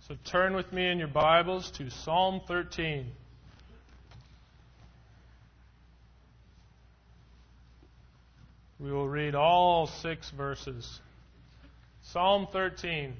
So turn with me in your Bibles to Psalm 13. We will read all 6 verses. Psalm 13.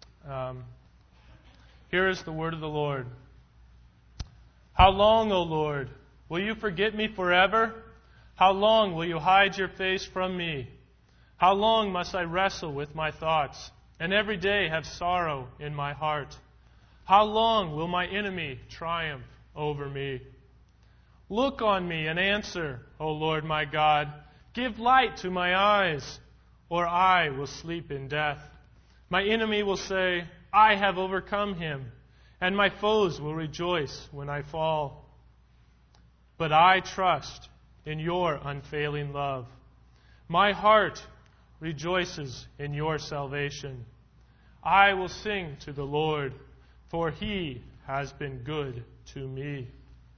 Here is the word of the Lord. How long, O Lord, will you forget me forever? How long will you hide your face from me? How long must I wrestle with my thoughts, and every day have sorrow in my heart? How long will my enemy triumph over me? Look on me and answer, O Lord my God. Give light to my eyes, or I will sleep in death. My enemy will say, I have overcome him, and my foes will rejoice when I fall. But I trust in your unfailing love. My heart rejoices in your salvation. I will sing to the Lord, for he has been good to me.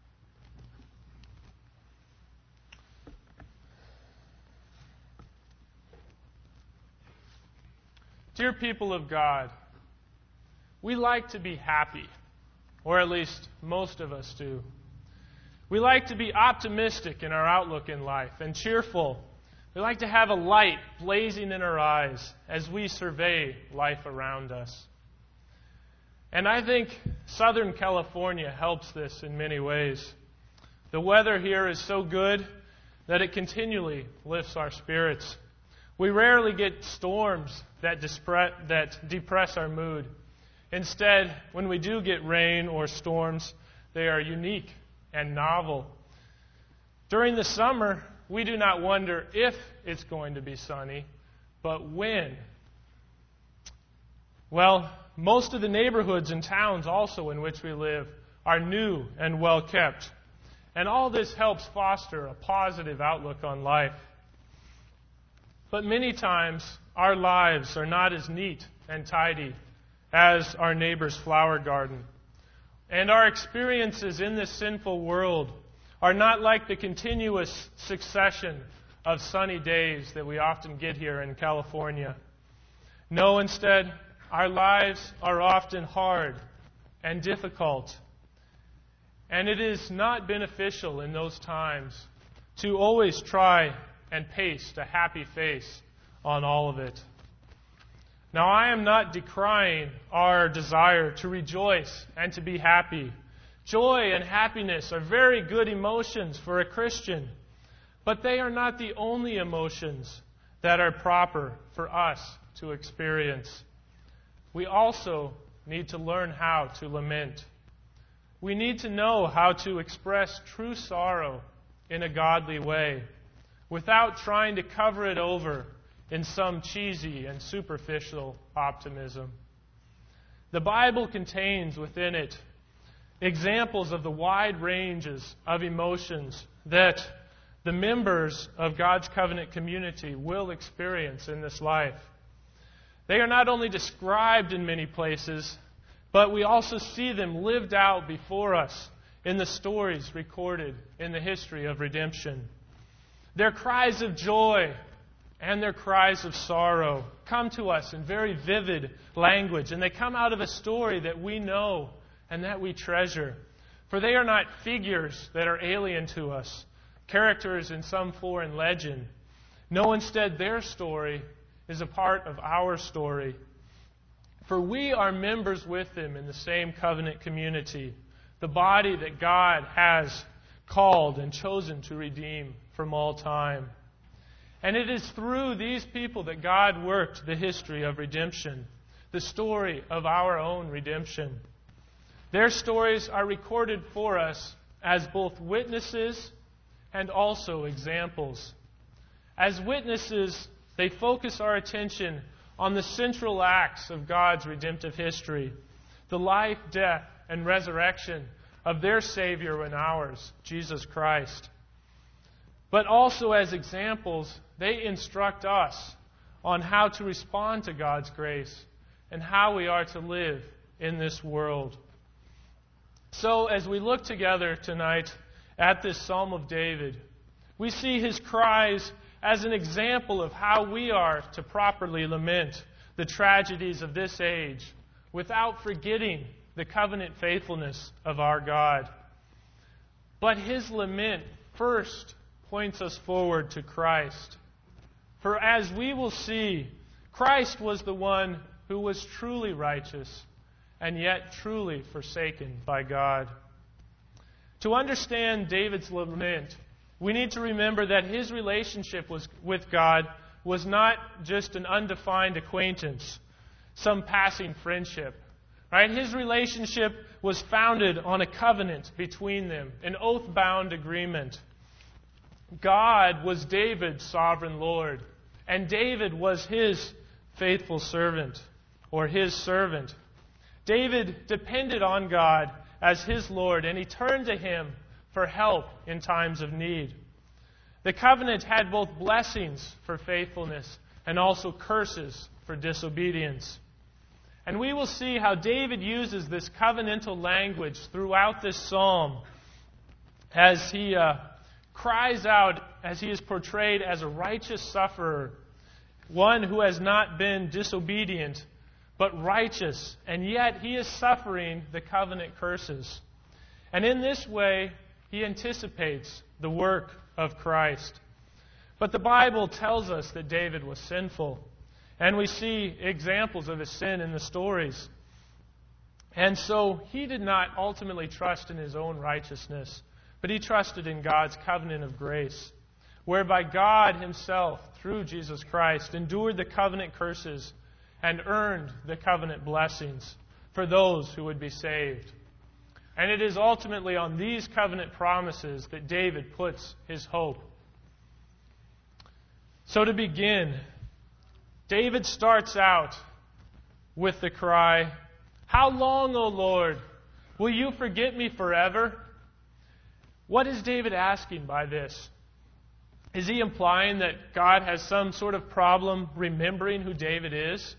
Dear people of God, we like to be happy, or at least most of us do. We like to be optimistic in our outlook in life and cheerful. We like to have a light blazing in our eyes as we survey life around us. And I think Southern California helps this in many ways. The weather here is so good that it continually lifts our spirits. We rarely get storms that depress our mood. Instead, when we do get rain or storms, they are unique and novel. During the summer, we do not wonder if it's going to be sunny, but when. Well, most of the neighborhoods and towns also in which we live are new and well kept. And all this helps foster a positive outlook on life. But many times, our lives are not as neat and tidy as our neighbor's flower garden. And our experiences in this sinful world are not like the continuous succession of sunny days that we often get here in California. No, instead, our lives are often hard and difficult. And it is not beneficial in those times to always try and paste a happy face on all of it. Now, I am not decrying our desire to rejoice and to be happy. Joy and happiness are very good emotions for a Christian, but they are not the only emotions that are proper for us to experience. We also need to learn how to lament. We need to know how to express true sorrow in a godly way, without trying to cover it over in some cheesy and superficial optimism. The Bible contains within it examples of the wide ranges of emotions that the members of God's covenant community will experience in this life. They are not only described in many places, but we also see them lived out before us in the stories recorded in the history of redemption. Their cries of joy and their cries of sorrow come to us in very vivid language, and they come out of a story that we know and that we treasure. For they are not figures that are alien to us, characters in some foreign legend. No, instead, their story is a part of our story. For we are members with them in the same covenant community, the body that God has called and chosen to redeem from all time. And it is through these people that God worked the history of redemption, the story of our own redemption. Their stories are recorded for us as both witnesses and also examples. As witnesses, they focus our attention on the central acts of God's redemptive history, the life, death, and resurrection of their Savior and ours, Jesus Christ. But also as examples, they instruct us on how to respond to God's grace and how we are to live in this world. So as we look together tonight at this Psalm of David, we see his cries as an example of how we are to properly lament the tragedies of this age without forgetting the covenant faithfulness of our God. But his lament first points us forward to Christ. For as we will see, Christ was the one who was truly righteous and yet truly forsaken by God. To understand David's lament, we need to remember that his relationship with God was not just an undefined acquaintance, some passing friendship. Right? His relationship was founded on a covenant between them, an oath-bound agreement. God was David's sovereign Lord, and David was his faithful servant, or his servant. David depended on God as his Lord, and he turned to him for help in times of need. The covenant had both blessings for faithfulness and also curses for disobedience. And we will see how David uses this covenantal language throughout this psalm as he cries out, as he is portrayed as a righteous sufferer, one who has not been disobedient, but righteous, and yet he is suffering the covenant curses. And in this way, he anticipates the work of Christ. But the Bible tells us that David was sinful, and we see examples of his sin in the stories. And so he did not ultimately trust in his own righteousness, but he trusted in God's covenant of grace, whereby God himself, through Jesus Christ, endured the covenant curses and earned the covenant blessings for those who would be saved. And it is ultimately on these covenant promises that David puts his hope. So to begin, David starts out with the cry, "How long, O Lord, will you forget me forever?" What is David asking by this? Is he implying that God has some sort of problem remembering who David is?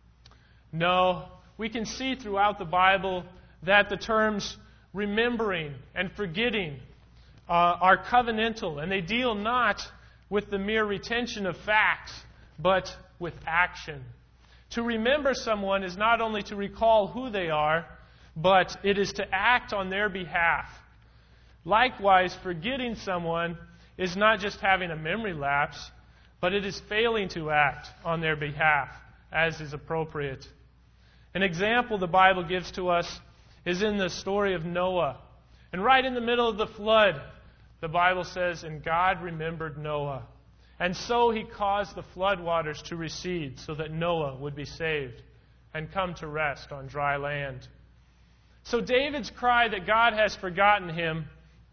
No. We can see throughout the Bible that the terms remembering and forgetting are covenantal, and they deal not with the mere retention of facts, but with action. To remember someone is not only to recall who they are, but it is to act on their behalf. Likewise, forgetting someone is not just having a memory lapse, but it is failing to act on their behalf as is appropriate. An example the Bible gives to us is in the story of Noah. And right in the middle of the flood, the Bible says, "And God remembered Noah. And so he caused the flood waters to recede so that Noah would be saved and come to rest on dry land." So David's cry that God has forgotten him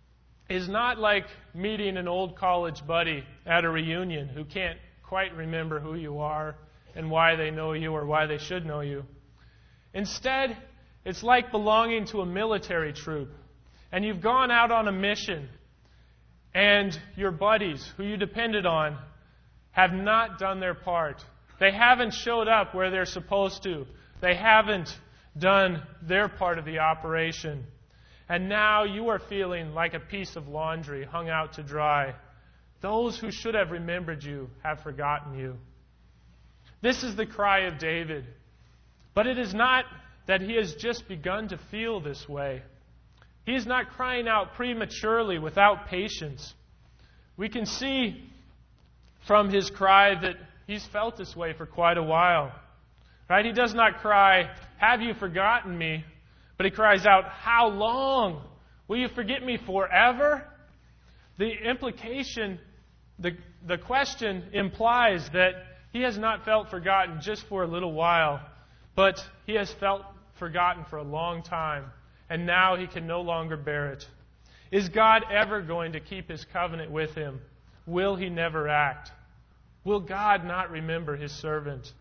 is not like meeting an old college buddy at a reunion who can't quite remember who you are and why they know you or why they should know you. Instead, it's like belonging to a military troop, and you've gone out on a mission, and your buddies, who you depended on, have not done their part. They haven't showed up where they're supposed to. They haven't done their part of the operation. And now you are feeling like a piece of laundry hung out to dry. Those who should have remembered you have forgotten you. This is the cry of David. But it is not that he has just begun to feel this way. He is not crying out prematurely without patience. We can see from his cry that he's felt this way for quite a while. Right? He does not cry, "Have you forgotten me?" But he cries out, "How long? Will you forget me forever?" The implication, the question implies that he has not felt forgotten just for a little while, but he has felt forgotten for a long time, and now he can no longer bear it. Is God ever going to keep his covenant with him? Will he never act? Will God not remember his servant?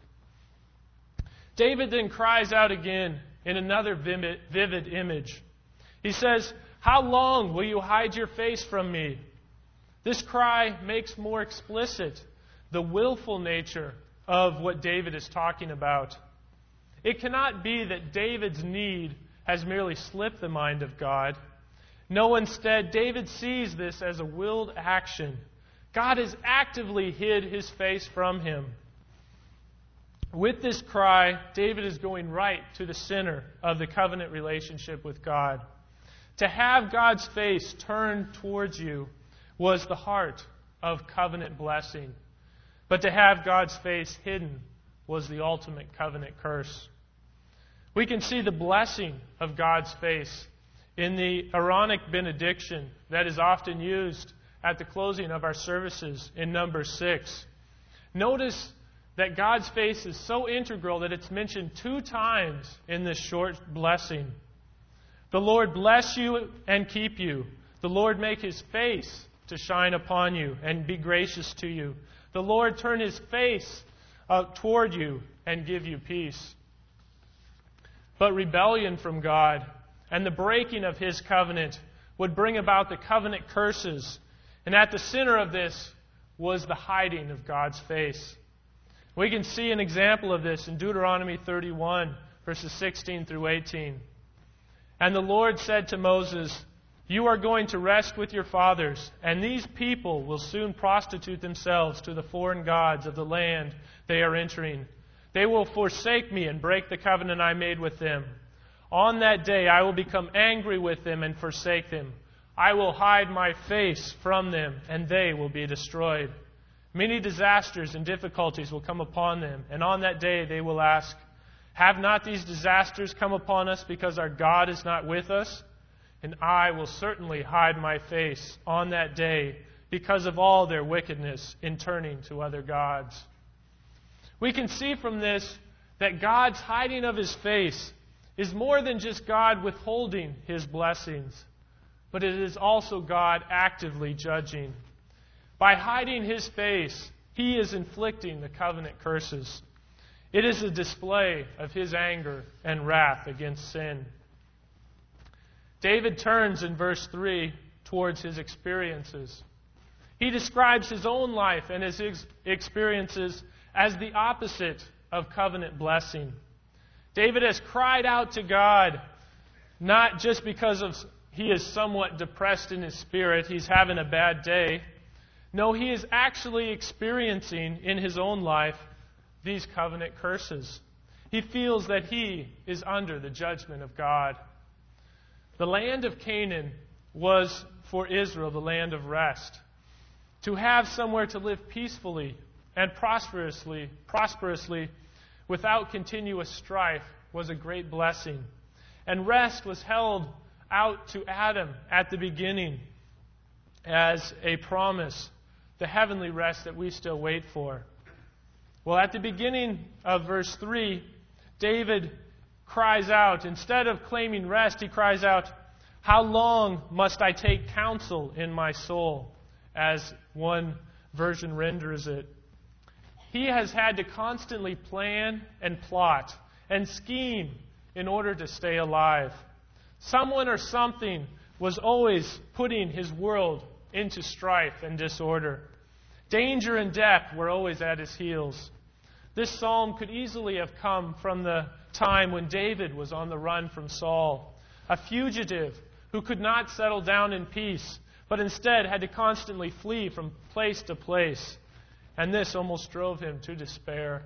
David then cries out again in another vivid image. He says, "How long will you hide your face from me?" This cry makes more explicit the willful nature of what David is talking about. It cannot be that David's need has merely slipped the mind of God. No, instead, David sees this as a willed action. God has actively hid his face from him. With this cry, David is going right to the center of the covenant relationship with God. To have God's face turned towards you was the heart of covenant blessing. But to have God's face hidden was the ultimate covenant curse. We can see the blessing of God's face in the Aaronic benediction that is often used at the closing of our services in Numbers 6. Notice that God's face is so integral that it's mentioned 2 times in this short blessing. The Lord bless you and keep you. The Lord make His face to shine upon you and be gracious to you. The Lord turn His face toward you and give you peace. But rebellion from God and the breaking of His covenant would bring about the covenant curses. And at the center of this was the hiding of God's face. We can see an example of this in Deuteronomy 31, verses 16 through 18. And the Lord said to Moses, "You are going to rest with your fathers, and these people will soon prostitute themselves to the foreign gods of the land they are entering. They will forsake me and break the covenant I made with them. On that day I will become angry with them and forsake them. I will hide my face from them, and they will be destroyed. Many disasters and difficulties will come upon them, and on that day they will ask, 'Have not these disasters come upon us because our God is not with us?' And I will certainly hide my face on that day because of all their wickedness in turning to other gods." We can see from this that God's hiding of His face is more than just God withholding His blessings, but it is also God actively judging. By hiding His face, He is inflicting the covenant curses. It is a display of His anger and wrath against sin. David turns in verse 3 towards his experiences. He describes his own life and his experiences as the opposite of covenant blessing. David has cried out to God, not just because he is somewhat depressed in his spirit, he's having a bad day. No, he is actually experiencing in his own life these covenant curses. He feels that he is under the judgment of God. The land of Canaan was for Israel the land of rest. To have somewhere to live peacefully and prosperously without continuous strife was a great blessing. And rest was held out to Adam at the beginning as a promise, the heavenly rest that we still wait for. Well, at the beginning of verse 3, David cries out, instead of claiming rest, he cries out, "How long must I take counsel in my soul?" as one version renders it. He has had to constantly plan and plot and scheme in order to stay alive. Someone or something was always putting his world into strife and disorder. Danger and death were always at his heels. This psalm could easily have come from the time when David was on the run from Saul, a fugitive who could not settle down in peace, but instead had to constantly flee from place to place. And this almost drove him to despair.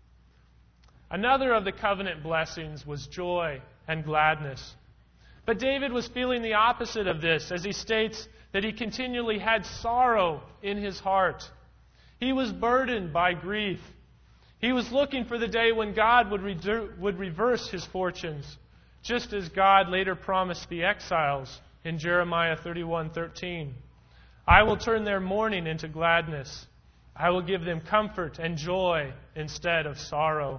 Another of the covenant blessings was joy and gladness. But David was feeling the opposite of this, as he states that he continually had sorrow in his heart. He was burdened by grief. He was looking for the day when God would reverse his fortunes, just as God later promised the exiles in Jeremiah 31:13. "I will turn their mourning into gladness. I will give them comfort and joy instead of sorrow."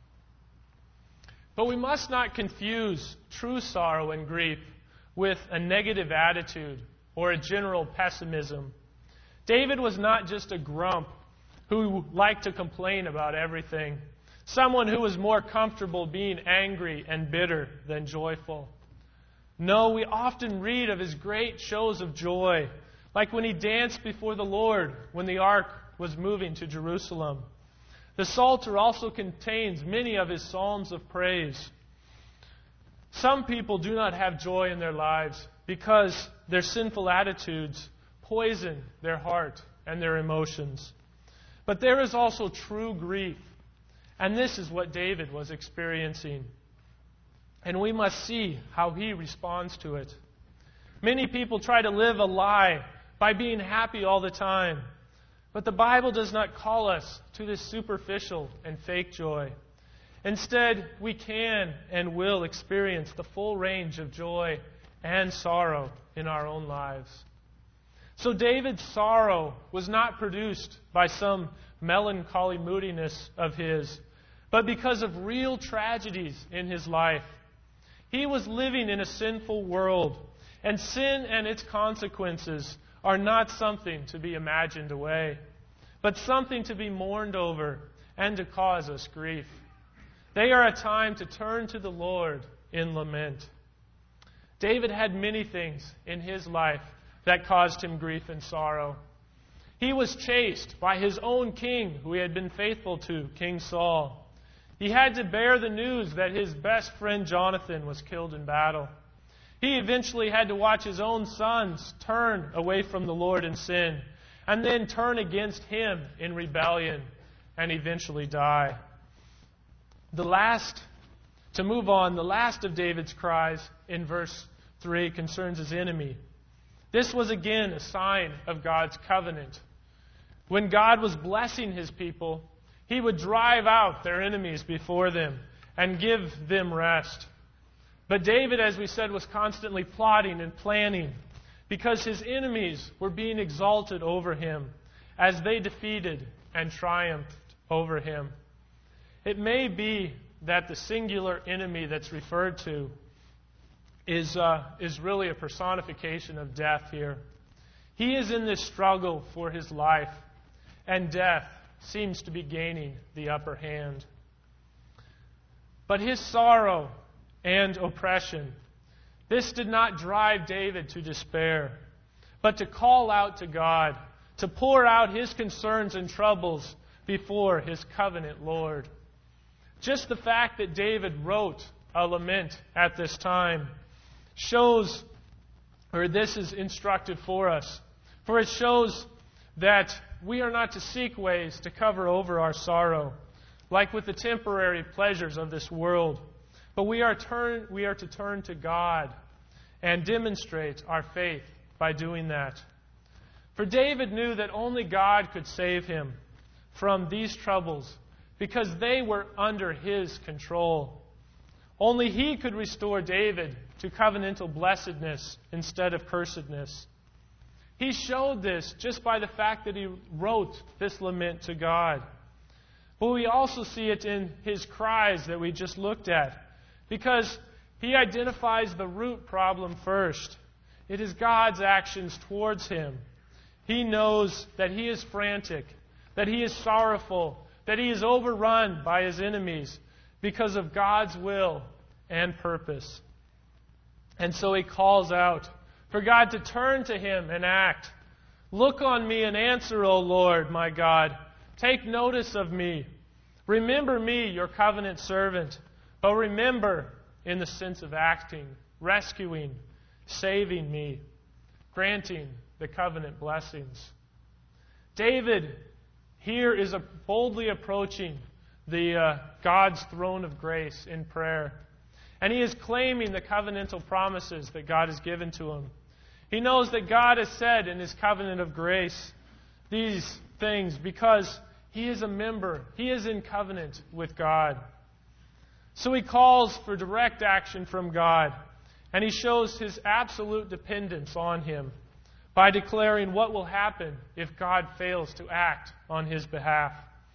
But we must not confuse true sorrow and grief with a negative attitude or a general pessimism. David was not just a grump who liked to complain about everything, someone who was more comfortable being angry and bitter than joyful. No, we often read of his great shows of joy, like when he danced before the Lord when the ark was moving to Jerusalem. The Psalter also contains many of his psalms of praise. Some people do not have joy in their lives because their sinful attitudes poison their heart and their emotions. But there is also true grief, And this is what David was experiencing. And we must see how he responds to it. Many people try to live a lie by being happy all the time. But the Bible does not call us to this superficial and fake joy. Instead, we can and will experience the full range of joy and sorrow in our own lives. So David's sorrow was not produced by some melancholy moodiness of his, but because of real tragedies in his life. He was living in a sinful world, and sin and its consequences are not something to be imagined away, but something to be mourned over and to cause us grief. They are a time to turn to the Lord in lament. David had many things in his life that caused him grief and sorrow. He was chased by his own king, who he had been faithful to, King Saul. He had to bear the news that his best friend Jonathan was killed in battle. He eventually had to watch his own sons turn away from the Lord in sin, and then turn against him in rebellion, and eventually die. The last of David's cries in verse 3 concerns his enemy. This was again a sign of God's covenant. When God was blessing his people, he would drive out their enemies before them and give them rest. But David, as we said, was constantly plotting and planning because his enemies were being exalted over him as they defeated and triumphed over him. It may be that the singular enemy that's referred to is really a personification of death here. He is in this struggle for his life, and death seems to be gaining the upper hand. But his sorrow and oppression, this did not drive David to despair, but to call out to God, to pour out his concerns and troubles before his covenant Lord. Just the fact that David wrote a lament at this time shows, or this is instructive for us, for it shows that we are not to seek ways to cover over our sorrow, like with the temporary pleasures of this world, but we are to turn to God and demonstrate our faith by doing that. For David knew that only God could save him from these troubles because they were under his control. Only he could restore David to covenantal blessedness instead of cursedness. He showed this just by the fact that he wrote this lament to God. But we also see it in his cries that we just looked at, because he identifies the root problem first. It is God's actions towards him. He knows that he is frantic, that he is sorrowful, that he is overrun by his enemies because of God's will and purpose. And so he calls out for God to turn to him and act. Look on me and answer, O Lord, my God. Take notice of me. Remember me, your covenant servant. But remember in the sense of acting, rescuing, saving me, granting the covenant blessings. David here is boldly approaching God's throne of grace in prayer. And he is claiming the covenantal promises that God has given to him. He knows that God has said in his covenant of grace these things because he is a member. He is in covenant with God. So he calls for direct action from God, and he shows his absolute dependence on him by declaring what will happen if God fails to act on his behalf.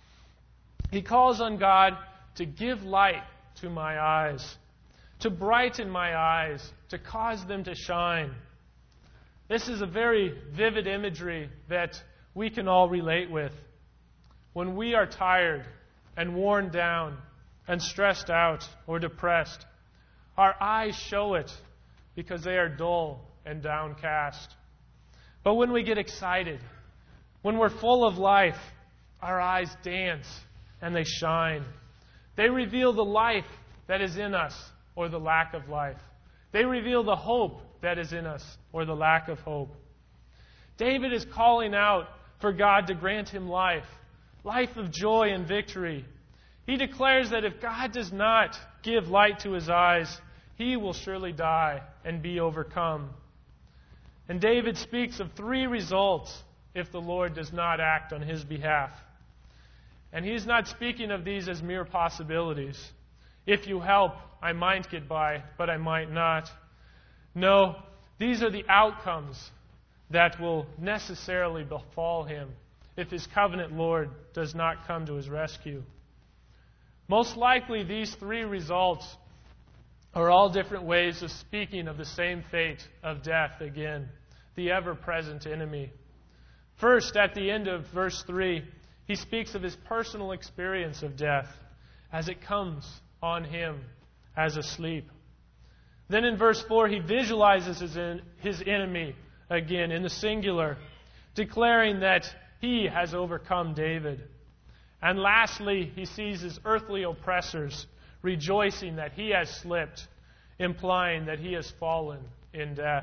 He calls on God to give light to my eyes, to brighten my eyes, to cause them to shine. This is a very vivid imagery that we can all relate with. When we are tired and worn down and stressed out or depressed, our eyes show it because they are dull and downcast. But when we get excited, when we're full of life, our eyes dance and they shine. They reveal the life that is in us or the lack of life. They reveal the hope that is in us or the lack of hope. David is calling out for God to grant him life of joy and victory. He declares that if God does not give light to his eyes, he will surely die and be overcome. And David speaks of 3 results if the Lord does not act on his behalf. And he's not speaking of these as mere possibilities. If you help, I might get by, but I might not. No, these are the outcomes that will necessarily befall him if his covenant Lord does not come to his rescue. Most likely, these 3 results are all different ways of speaking of the same fate of death again, the ever-present enemy. First, at the end of verse 3, he speaks of his personal experience of death as it comes on him as asleep. Then in verse 4, he visualizes his enemy again in the singular, declaring that he has overcome David. And lastly, he sees his earthly oppressors rejoicing that he has slipped, implying that he has fallen in death.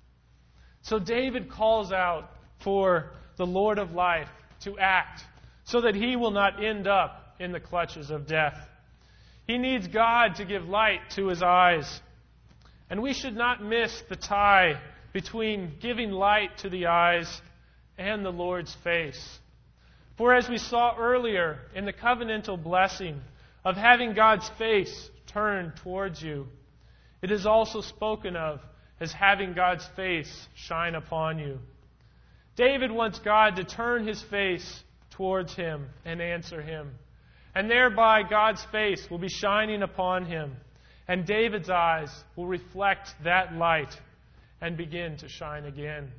So David calls out for the Lord of life to act so that he will not end up in the clutches of death. He needs God to give light to his eyes. And we should not miss the tie between giving light to the eyes and the Lord's face. For as we saw earlier in the covenantal blessing of having God's face turned towards you, it is also spoken of as having God's face shine upon you. David wants God to turn his face towards him and answer him. And thereby God's face will be shining upon him. And David's eyes will reflect that light and begin to shine again.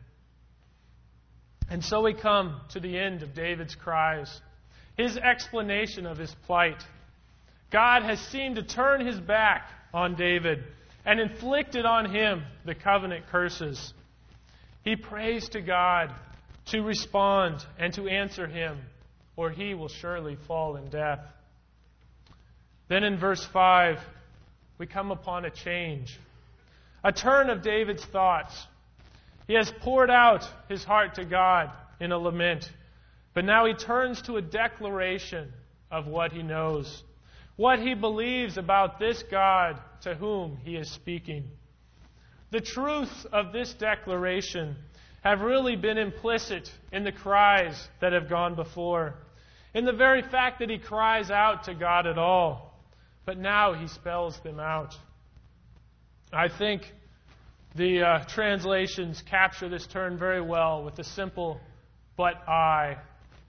And so we come to the end of David's cries, his explanation of his plight. God has seemed to turn his back on David and inflicted on him the covenant curses. He prays to God to respond and to answer him, or he will surely fall in death. Then in verse 5, we come upon a change, a turn of David's thoughts. He has poured out his heart to God in a lament, but now he turns to a declaration of what he knows, what he believes about this God to whom he is speaking. The truths of this declaration have really been implicit in the cries that have gone before, in the very fact that he cries out to God at all, but now he spells them out. I think the translations capture this turn very well with the simple, "but I."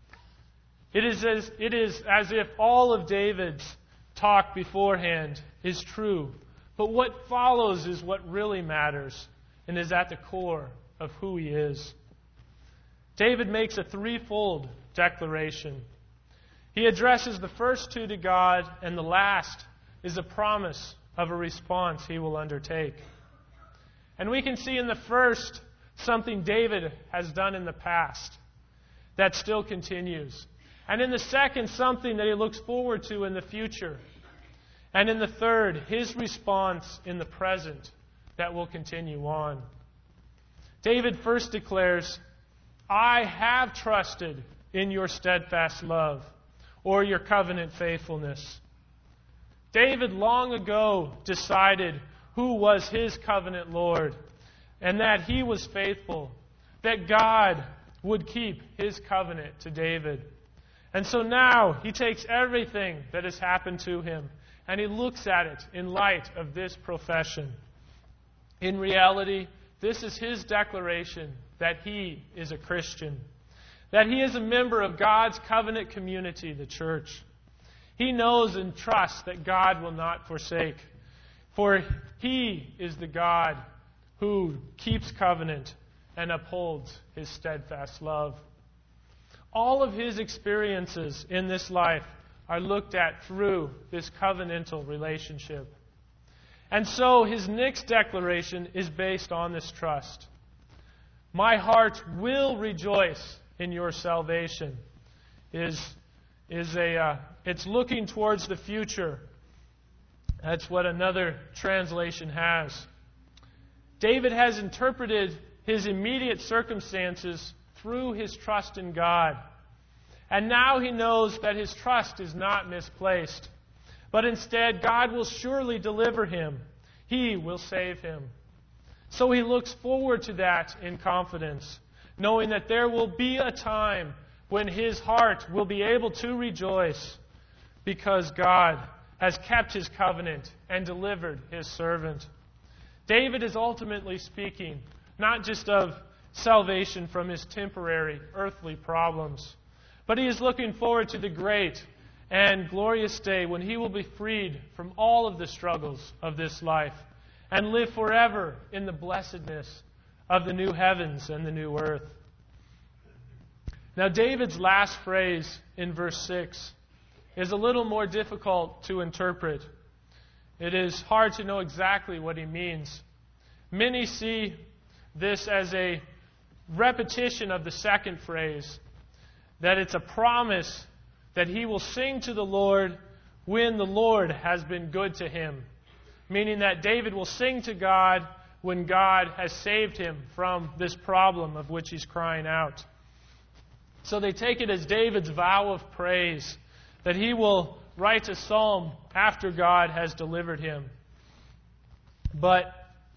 It is as if all of David's talk beforehand is true, but what follows is what really matters and is at the core of who he is. David makes a threefold declaration. He addresses the first 2 to God, and the last is a promise of a response he will undertake. And we can see in the first something David has done in the past that still continues. And in the second, something that he looks forward to in the future. And in the third, his response in the present that will continue on. David first declares, "I have trusted in your steadfast love," or your covenant faithfulness. David long ago decided who was his covenant Lord, and that he was faithful, that God would keep his covenant to David. And so now he takes everything that has happened to him, and he looks at it in light of this profession. In reality, this is his declaration that he is a Christian, that he is a member of God's covenant community, the church. He knows and trusts that God will not forsake, for he is the God who keeps covenant and upholds his steadfast love. All of his experiences in this life are looked at through this covenantal relationship. And so his next declaration is based on this trust. "My heart will rejoice in your salvation." It's looking towards the future. That's what another translation has. David has interpreted his immediate circumstances through his trust in God. And now he knows that his trust is not misplaced, but instead God will surely deliver him. He will save him. So he looks forward to that in confidence, knowing that there will be a time when his heart will be able to rejoice because God has kept his covenant and delivered his servant. David is ultimately speaking not just of salvation from his temporary earthly problems, but he is looking forward to the great and glorious day when he will be freed from all of the struggles of this life and live forever in the blessedness of the new heavens and the new earth. Now, David's last phrase in verse 6 is a little more difficult to interpret. It is hard to know exactly what he means. Many see this as a repetition of the second phrase, that it's a promise that he will sing to the Lord when the Lord has been good to him, meaning that David will sing to God when God has saved him from this problem of which he's crying out. So they take it as David's vow of praise, that he will write a psalm after God has delivered him. But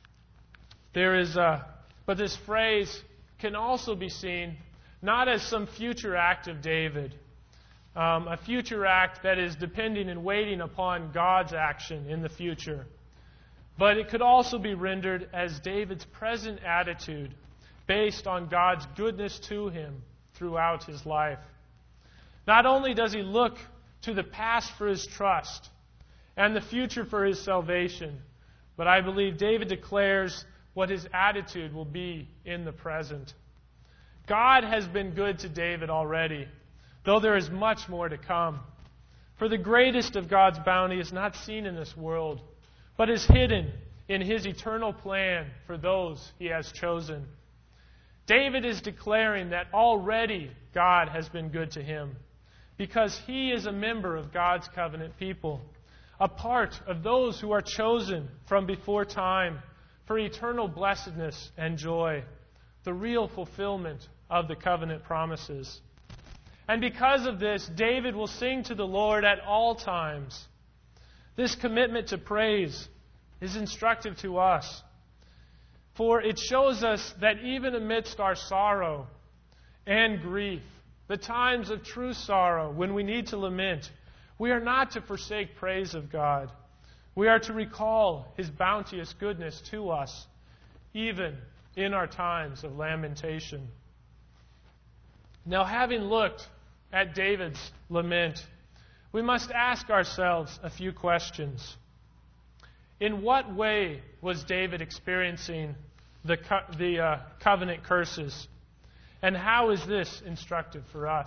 this phrase can also be seen not as some future act of David, a future act that is depending and waiting upon God's action in the future. But it could also be rendered as David's present attitude based on God's goodness to him throughout his life. Not only does he look to the past for his trust and the future for his salvation, but I believe David declares what his attitude will be in the present. God has been good to David already, though there is much more to come. For the greatest of God's bounty is not seen in this world, but is hidden in his eternal plan for those he has chosen. David is declaring that already God has been good to him, because he is a member of God's covenant people, a part of those who are chosen from before time for eternal blessedness and joy, the real fulfillment of the covenant promises. And because of this, David will sing to the Lord at all times. This commitment to praise is instructive to us, for it shows us that even amidst our sorrow and grief, the times of true sorrow when we need to lament, we are not to forsake praise of God. We are to recall his bounteous goodness to us, even in our times of lamentation. Now, having looked at David's lament, we must ask ourselves a few questions. In what way was David experiencing the covenant curses? And how is this instructive for us?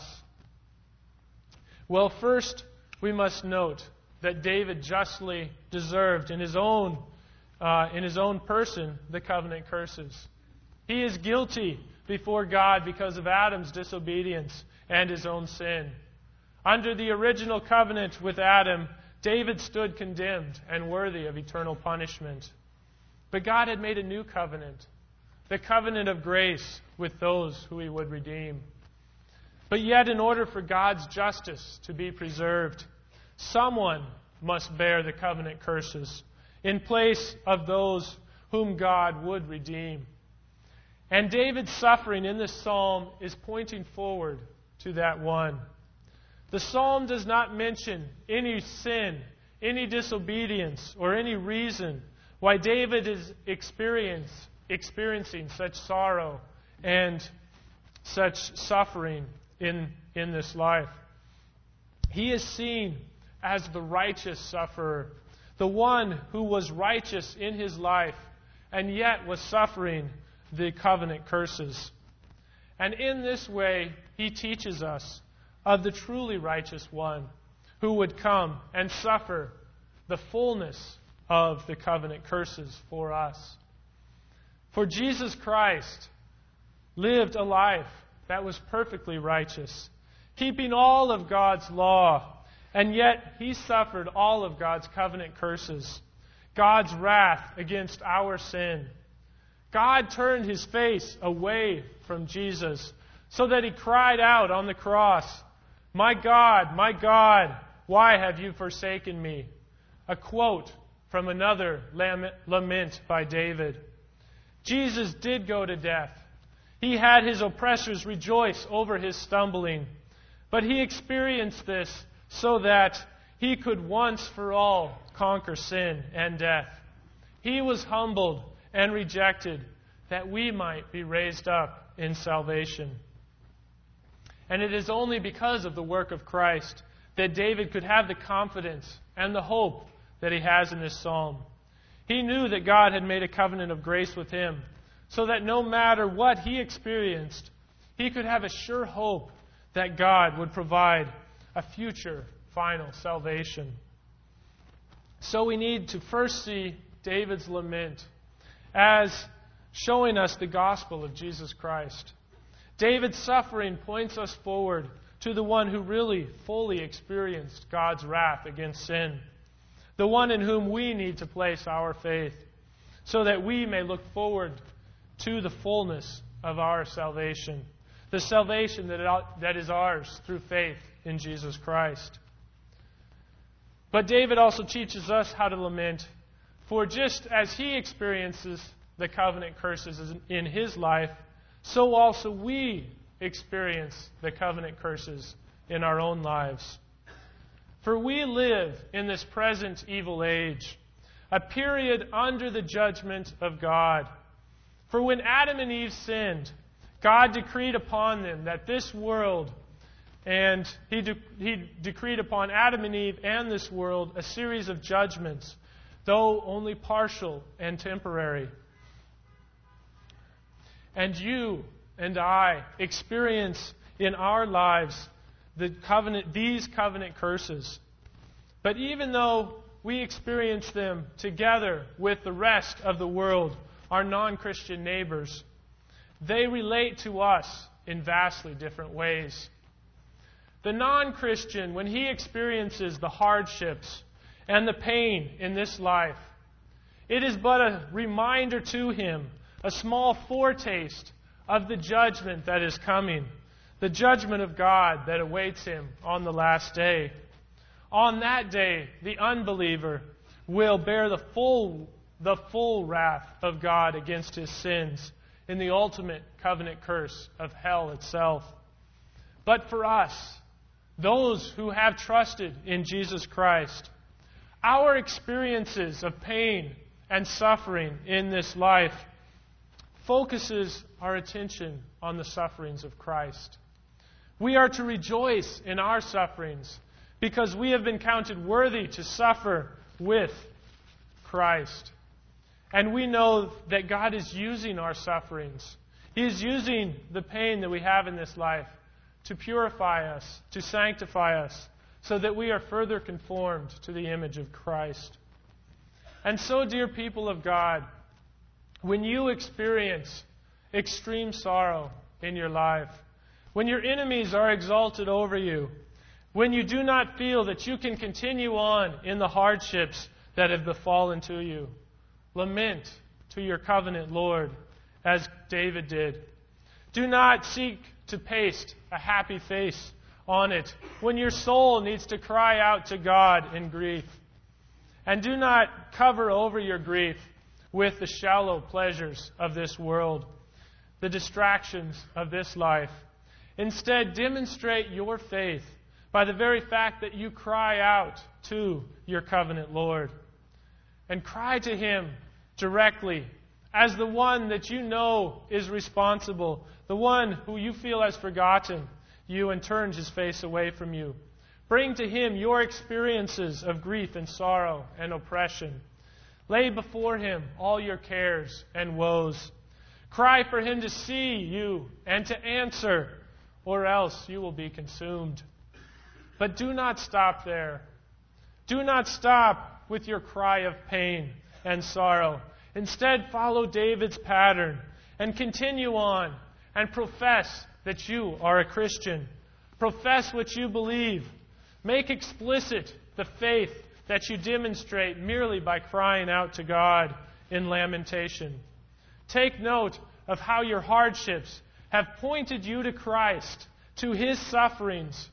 Well, first, we must note that David justly deserved in his own person the covenant curses. He is guilty before God because of Adam's disobedience and his own sin. Under the original covenant with Adam, David stood condemned and worthy of eternal punishment. But God had made a new covenant, the covenant of grace with those who he would redeem. But yet, in order for God's justice to be preserved, someone must bear the covenant curses in place of those whom God would redeem. And David's suffering in this psalm is pointing forward to that one. The psalm does not mention any sin, any disobedience, or any reason why David is experiencing such sorrow and such suffering in this life. He is seen as the righteous sufferer, the one who was righteous in his life and yet was suffering the covenant curses. And in this way, he teaches us of the truly righteous one who would come and suffer the fullness of the covenant curses for us. For Jesus Christ lived a life that was perfectly righteous, keeping all of God's law, and yet he suffered all of God's covenant curses, God's wrath against our sin. God turned his face away from Jesus so that he cried out on the cross, my God, why have you forsaken me?" A quote from another lament by David. Jesus did go to death. He had his oppressors rejoice over his stumbling. But he experienced this so that he could once for all conquer sin and death. He was humbled and rejected that we might be raised up in salvation. And it is only because of the work of Christ that David could have the confidence and the hope that he has in this psalm. He knew that God had made a covenant of grace with him, so that no matter what he experienced, he could have a sure hope that God would provide a future final salvation. So we need to first see David's lament as showing us the gospel of Jesus Christ. David's suffering points us forward to the one who really fully experienced God's wrath against sin, the one in whom we need to place our faith, so that we may look forward to the fullness of our salvation, the salvation that is ours through faith in Jesus Christ. But David also teaches us how to lament, for just as he experiences the covenant curses in his life, so also we experience the covenant curses in our own lives. For we live in this present evil age, a period under the judgment of God. For when Adam and Eve sinned, God decreed upon them that this world, and He decreed upon Adam and Eve and this world a series of judgments, though only partial and temporary. And you and I experience in our lives these covenant curses. But even though we experience them together with the rest of the world, our non-Christian neighbors, they relate to us in vastly different ways. The non-Christian, when he experiences the hardships and the pain in this life, it is but a reminder to him, a small foretaste of the judgment that is coming, the judgment of God that awaits him on the last day. On that day, the unbeliever will bear the full wrath of God against his sins in the ultimate covenant curse of hell itself. But for us, those who have trusted in Jesus Christ, our experiences of pain and suffering in this life focuses our attention on the sufferings of Christ. We are to rejoice in our sufferings because we have been counted worthy to suffer with Christ. And we know that God is using our sufferings. He is using the pain that we have in this life to purify us, to sanctify us, so that we are further conformed to the image of Christ. And so, dear people of God, when you experience extreme sorrow in your life, when your enemies are exalted over you, when you do not feel that you can continue on in the hardships that have befallen to you, lament to your covenant Lord, as David did. Do not seek to paste a happy face on it when your soul needs to cry out to God in grief. And do not cover over your grief with the shallow pleasures of this world, the distractions of this life. Instead, demonstrate your faith by the very fact that you cry out to your covenant Lord. And cry to Him directly as the one that you know is responsible, the one who you feel has forgotten you and turns His face away from you. Bring to Him your experiences of grief and sorrow and oppression. Lay before Him all your cares and woes. Cry for Him to see you and to answer, or else you will be consumed. But do not stop there. Do not stop with your cry of pain and sorrow. Instead, follow David's pattern and continue on and profess that you are a Christian. Profess what you believe. Make explicit the faith that you demonstrate merely by crying out to God in lamentation. Take note of how your hardships have pointed you to Christ, to His sufferings,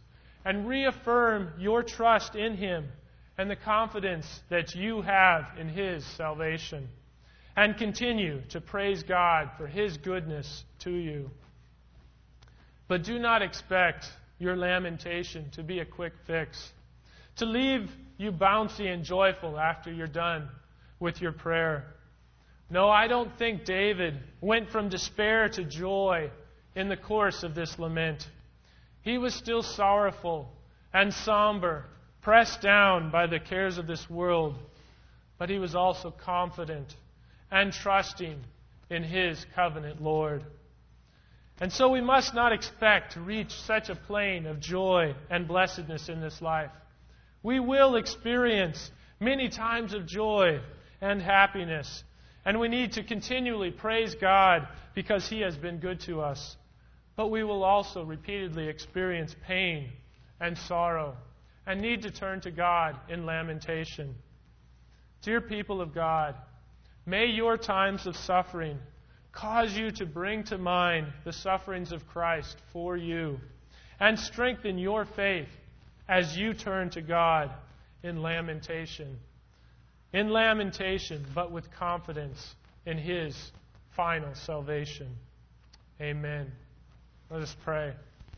and reaffirm your trust in Him and the confidence that you have in His salvation. And continue to praise God for His goodness to you. But do not expect your lamentation to be a quick fix, to leave you bouncy and joyful after you're done with your prayer. No, I don't think David went from despair to joy in the course of this lament. He was still sorrowful and somber, pressed down by the cares of this world, but he was also confident and trusting in his covenant Lord. And so we must not expect to reach such a plane of joy and blessedness in this life. We will experience many times of joy and happiness, and we need to continually praise God because He has been good to us. But we will also repeatedly experience pain and sorrow and need to turn to God in lamentation. Dear people of God, may your times of suffering cause you to bring to mind the sufferings of Christ for you and strengthen your faith as you turn to God in lamentation. In lamentation, but with confidence in His final salvation. Amen. Let us pray.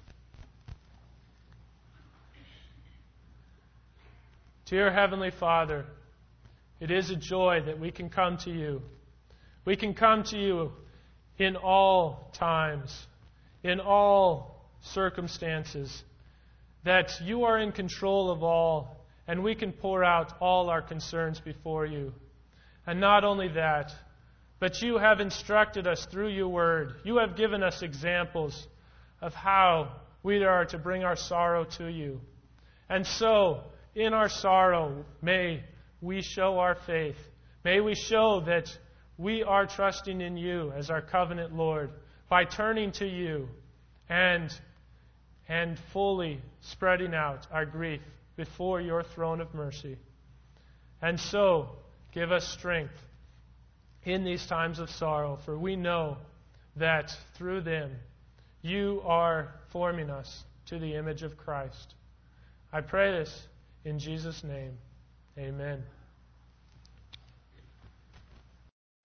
Dear Heavenly Father, it is a joy that we can come to You. We can come to You in all times, in all circumstances, that You are in control of all, and we can pour out all our concerns before You. And not only that, but You have instructed us through Your Word. You have given us examples of how we are to bring our sorrow to You. And so, in our sorrow, may we show our faith. May we show that we are trusting in You as our covenant Lord by turning to You and fully spreading out our grief before Your throne of mercy. And so, give us strength in these times of sorrow, for we know that through them You are forming us to the image of Christ. I pray this in Jesus' name. Amen.